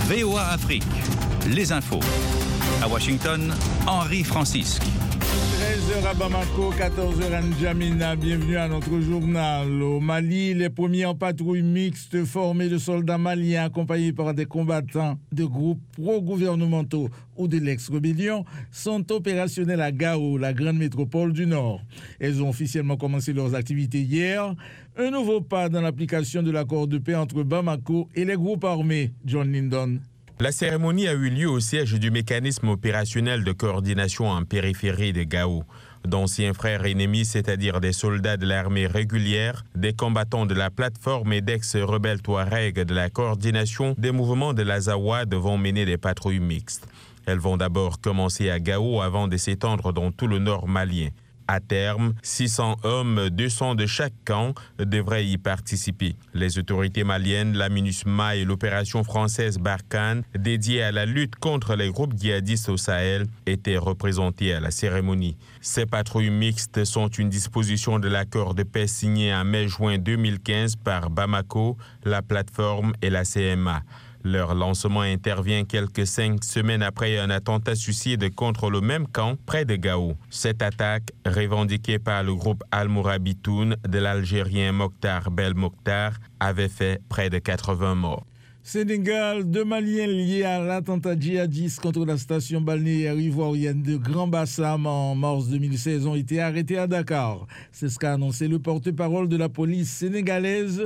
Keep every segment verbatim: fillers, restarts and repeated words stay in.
V O A Afrique, les infos. À Washington, Henri Francisque. treize heures à Bamako, quatorze heures à N'Djamena. Bienvenue à notre journal. Au Mali, les premiers en patrouille mixte formés de soldats maliens accompagnés par des combattants de groupes pro-gouvernementaux ou de l'ex-rébellion sont opérationnels à Gao, la grande métropole du Nord. Elles ont officiellement commencé leurs activités hier. Un nouveau pas dans l'application de l'accord de paix entre Bamako et les groupes armés. John Lyndon. La cérémonie a eu lieu au siège du mécanisme opérationnel de coordination en périphérie de Gao. D'anciens frères ennemis, c'est-à-dire des soldats de l'armée régulière, des combattants de la plateforme et d'ex-rebelles Touaregs de la coordination des mouvements de l'Azawad vont mener des patrouilles mixtes. Elles vont d'abord commencer à Gao avant de s'étendre dans tout le nord malien. À terme, six cents hommes, deux cents de chaque camp, devraient y participer. Les autorités maliennes, la MINUSMA et l'opération française Barkhane, dédiée à la lutte contre les groupes djihadistes au Sahel, étaient représentées à la cérémonie. Ces patrouilles mixtes sont une disposition de l'accord de paix signé en mai-juin deux mille quinze par Bamako, la plateforme et la C M A. Leur lancement intervient quelques cinq semaines après un attentat suicide contre le même camp près de Gao. Cette attaque, revendiquée par le groupe Al-Mourabitoun de l'Algérien Mokhtar Belmokhtar, avait fait près de quatre-vingts morts. Sénégal, deux Maliens liés à l'attentat djihadiste contre la station balnéaire ivoirienne de Grand Bassam en mars deux mille seize ont été arrêtés à Dakar. C'est ce qu'a annoncé le porte-parole de la police sénégalaise.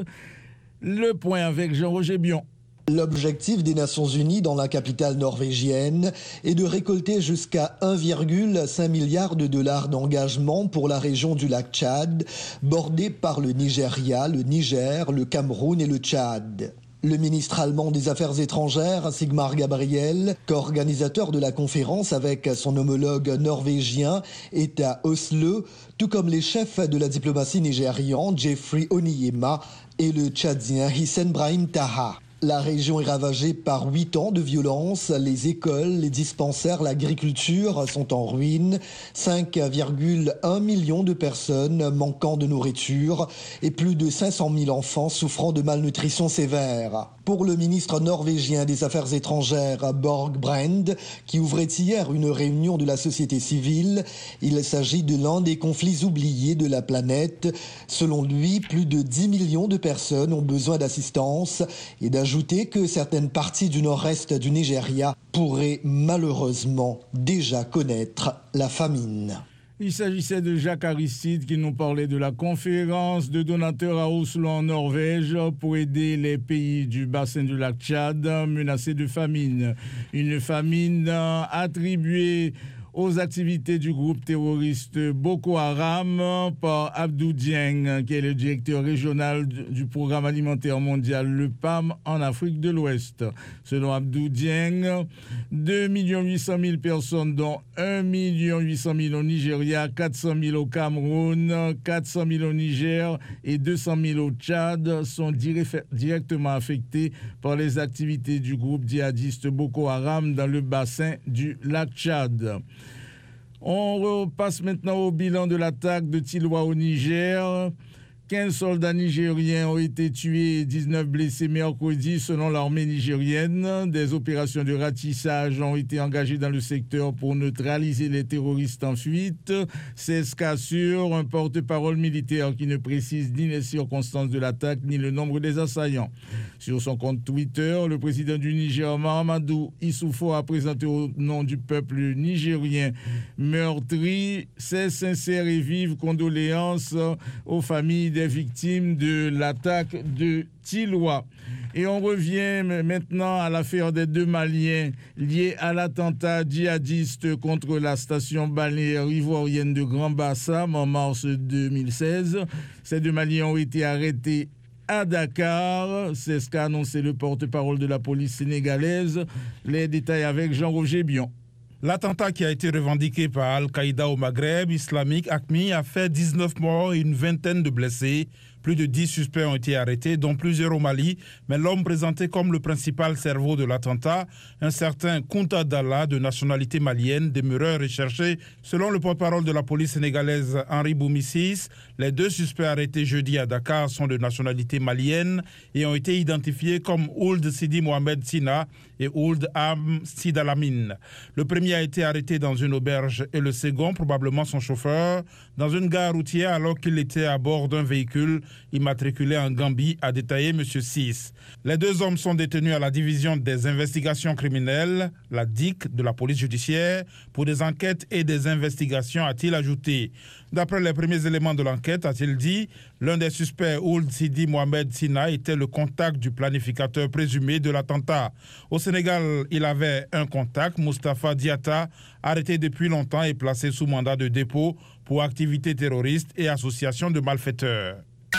Le point avec Jean-Roger Bion. L'objectif des Nations Unies dans la capitale norvégienne est de récolter jusqu'à un virgule cinq milliard de dollars d'engagement pour la région du lac Tchad, bordée par le Nigeria, le Niger, le Cameroun et le Tchad. Le ministre allemand des Affaires étrangères, Sigmar Gabriel, co-organisateur de la conférence avec son homologue norvégien, est à Oslo, tout comme les chefs de la diplomatie nigérian, Jeffrey Oniyema, et le Tchadien Hissène Brahim Taha. La région est ravagée par huit ans de violence. Les écoles, les dispensaires, l'agriculture sont en ruine. cinq virgule un millions de personnes manquant de nourriture et plus de cinq cent mille enfants souffrant de malnutrition sévère. Pour le ministre norvégien des Affaires étrangères, Borg Brend, qui ouvrait hier une réunion de la société civile, il s'agit de l'un des conflits oubliés de la planète. Selon lui, plus de dix millions de personnes ont besoin d'assistance et d'ajouter que certaines parties du nord-est du Nigeria pourraient malheureusement déjà connaître la famine. Il s'agissait de Jacques Aristide qui nous parlait de la conférence de donateurs à Oslo en Norvège pour aider les pays du bassin du lac Tchad menacés de famine. Une famine attribuée aux activités du groupe terroriste Boko Haram par Abdou Dieng, qui est le directeur régional du programme alimentaire mondial, le P A M, en Afrique de l'Ouest. Selon Abdou Dieng, deux millions huit cent mille personnes, dont un million huit cent mille au Nigeria, quatre cent mille au Cameroun, quatre cent mille au Niger et deux cent mille au Tchad, sont directement affectées par les activités du groupe djihadiste Boko Haram dans le bassin du lac Tchad. On repasse maintenant au bilan de l'attaque de Tiloa au Niger. quinze soldats nigériens ont été tués et dix-neuf blessés mercredi selon l'armée nigérienne. Des opérations de ratissage ont été engagées dans le secteur pour neutraliser les terroristes en fuite. C'est ce qu'assure un porte-parole militaire qui ne précise ni les circonstances de l'attaque ni le nombre des assaillants. Sur son compte Twitter, le président du Niger, Mahamadou Issoufou, a présenté au nom du peuple nigérien meurtri ses sincères et vives condoléances aux familles des victimes de l'attaque de Tiloa. Et on revient maintenant à l'affaire des deux Maliens liés à l'attentat djihadiste contre la station balnéaire ivoirienne de Grand Bassam en mars deux mille seize. Ces deux Maliens ont été arrêtés à Dakar. C'est ce qu'a annoncé le porte-parole de la police sénégalaise. Les détails avec Jean-Roger Bion. L'attentat qui a été revendiqué par Al-Qaïda au Maghreb islamique, A Q M I, a fait dix-neuf morts et une vingtaine de blessés. Plus de dix suspects ont été arrêtés, dont plusieurs au Mali, mais l'homme présenté comme le principal cerveau de l'attentat, un certain Kounta Dalla, de nationalité malienne, demeureur recherché. Selon le porte-parole de la police sénégalaise Henri Boumissis, les deux suspects arrêtés jeudi à Dakar sont de nationalité malienne et ont été identifiés comme Ould Sidi Mohamed Sina et Ould Am Sidalamine. Le premier a été arrêté dans une auberge et le second, probablement son chauffeur, dans une gare routière alors qu'il était à bord d'un véhicule immatriculé en Gambie, a détaillé M. Sis. Les deux hommes sont détenus à la division des investigations criminelles, la D I C de la police judiciaire, pour des enquêtes et des investigations, a-t-il ajouté. D'après les premiers éléments de l'enquête, a-t-il dit, l'un des suspects, Ould Sidi Mohamed Sina, était le contact du planificateur présumé de l'attentat. Au Sénégal, il avait un contact, Moustapha Diatta, arrêté depuis longtemps et placé sous mandat de dépôt pour activité terroriste et association de malfaiteurs.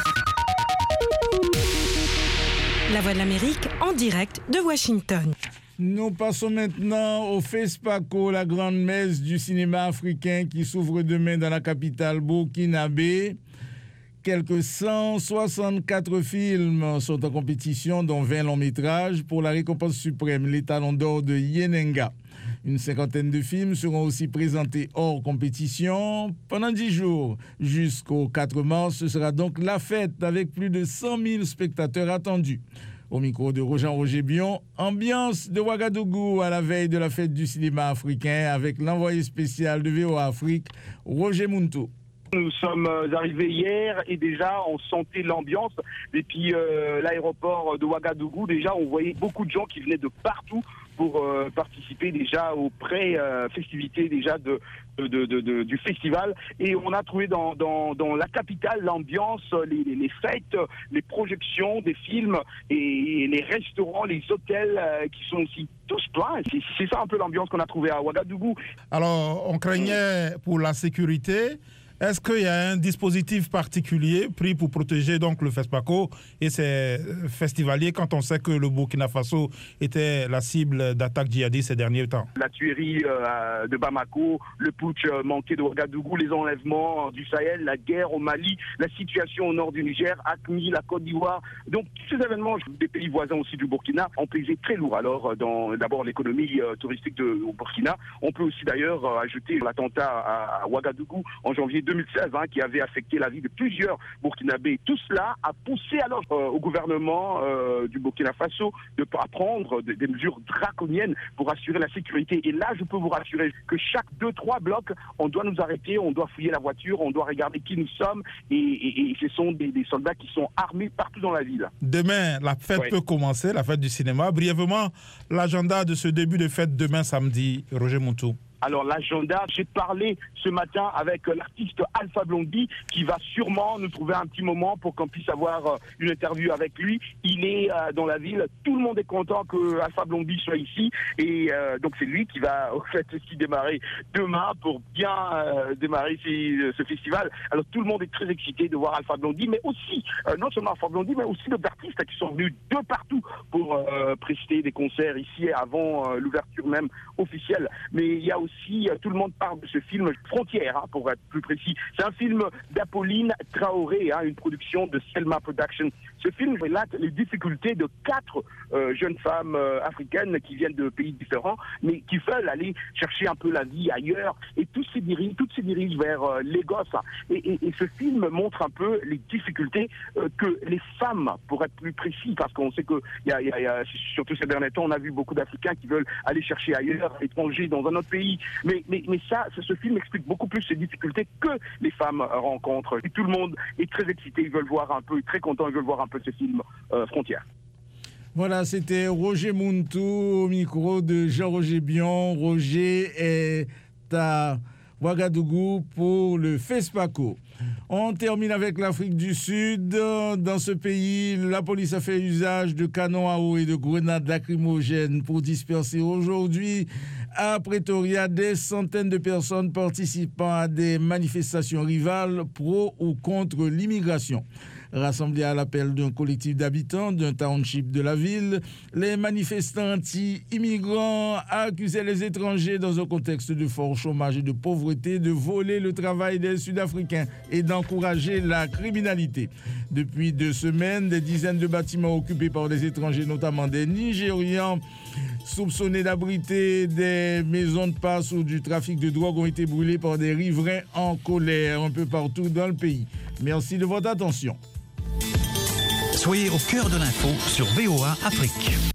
La Voix de l'Amérique en direct de Washington. Nous passons maintenant au FESPACO, la grande messe du cinéma africain qui s'ouvre demain dans la capitale burkinabé. Quelques cent soixante-quatre films sont en compétition, dont vingt longs métrages, pour la récompense suprême, les Talons d'or de Yenenga. Une cinquantaine de films seront aussi présentés hors compétition pendant dix jours. Jusqu'au quatre mars, ce sera donc la fête avec plus de cent mille spectateurs attendus. Au micro de Roger Bion, ambiance de Ouagadougou à la veille de la fête du cinéma africain avec l'envoyé spécial de V O A Afrique, Roger Munto. Nous sommes arrivés hier et déjà on sentait l'ambiance. Et puis euh, l'aéroport de Ouagadougou, déjà on voyait beaucoup de gens qui venaient de partout pour euh, participer déjà aux pré-festivités déjà de, de, de, de, de, du festival. Et on a trouvé dans, dans, dans la capitale l'ambiance, les, les, les fêtes, les projections des films et, et les restaurants, les hôtels euh, qui sont aussi tous pleins. C'est, c'est ça un peu l'ambiance qu'on a trouvée à Ouagadougou. Alors, on craignait pour la sécurité. Est-ce qu'il y a un dispositif particulier pris pour protéger donc le FESPACO et ses festivaliers quand on sait que le Burkina Faso était la cible d'attaques djihadistes ces derniers temps? La tuerie euh, de Bamako, le putsch manqué de Ouagadougou, les enlèvements du Sahel, la guerre au Mali, la situation au nord du Niger, Acmi, la Côte d'Ivoire. Donc tous ces événements des pays voisins aussi du Burkina ont pesé très lourd. Alors dans d'abord l'économie euh, touristique de, au Burkina. On peut aussi d'ailleurs euh, ajouter l'attentat à, à Ouagadougou en janvier deux mille seize, hein, qui avait affecté la vie de plusieurs Burkinabés. Tout cela a poussé alors euh, au gouvernement euh, du Burkina Faso de prendre des, des mesures draconiennes pour assurer la sécurité. Et là, je peux vous rassurer que chaque deux, trois blocs, on doit nous arrêter, on doit fouiller la voiture, on doit regarder qui nous sommes. Et, et, et ce sont des, des soldats qui sont armés partout dans la ville. Demain, la fête ouais. peut commencer, la fête du cinéma. Brièvement, l'agenda de ce début de fête demain samedi, Roger Munto. Alors l'agenda, j'ai parlé ce matin avec l'artiste Alpha Blondy qui va sûrement nous trouver un petit moment pour qu'on puisse avoir une interview avec lui. Il est dans la ville, tout le monde est content que Alpha Blondy soit ici et euh, donc c'est lui qui va au fait aussi démarrer demain pour bien euh, démarrer ces, ce festival. Alors tout le monde est très excité de voir Alpha Blondy, mais aussi, euh, non seulement Alpha Blondy, mais aussi d'autres artistes qui sont venus de partout pour euh, prester des concerts ici avant euh, l'ouverture même officielle. Mais il y a aussi Si, tout le monde parle de ce film Frontières, hein, pour être plus précis. C'est un film d'Apolline Traoré, hein, une production de Selma Production. Ce film relate les difficultés de quatre euh, jeunes femmes euh, africaines qui viennent de pays différents, mais qui veulent aller chercher un peu la vie ailleurs. Et tous se dirigent, toutes se dirigent vers euh, Lagos. Et, et, et ce film montre un peu les difficultés euh, que les femmes, pour être plus précis, parce qu'on sait que, y a, y a, y a, surtout ces derniers temps, on a vu beaucoup d'Africains qui veulent aller chercher ailleurs, étrangers, dans un autre pays. Mais, mais, mais ça, ce film explique beaucoup plus ces difficultés que les femmes rencontrent. Et tout le monde est très excité, ils veulent voir un peu, très content, ils veulent voir un peu ce film euh, Frontières. Voilà, c'était Roger Munto au micro de Jean-Roger Bion. Roger est à Ouagadougou pour le FESPACO. On termine avec l'Afrique du Sud. Dans ce pays, la police a fait usage de canons à eau et de grenades lacrymogènes pour disperser aujourd'hui à Pretoria des centaines de personnes participant à des manifestations rivales pro ou contre l'immigration. Rassemblés à l'appel d'un collectif d'habitants d'un township de la ville, les manifestants anti-immigrants accusaient les étrangers dans un contexte de fort chômage et de pauvreté de voler le travail des Sud-Africains et d'encourager la criminalité. Depuis deux semaines, des dizaines de bâtiments occupés par des étrangers, notamment des Nigérians, soupçonnés d'abriter des maisons de passe ou du trafic de drogue, ont été brûlés par des riverains en colère un peu partout dans le pays. Merci de votre attention. Soyez au cœur de l'info sur V O A Afrique.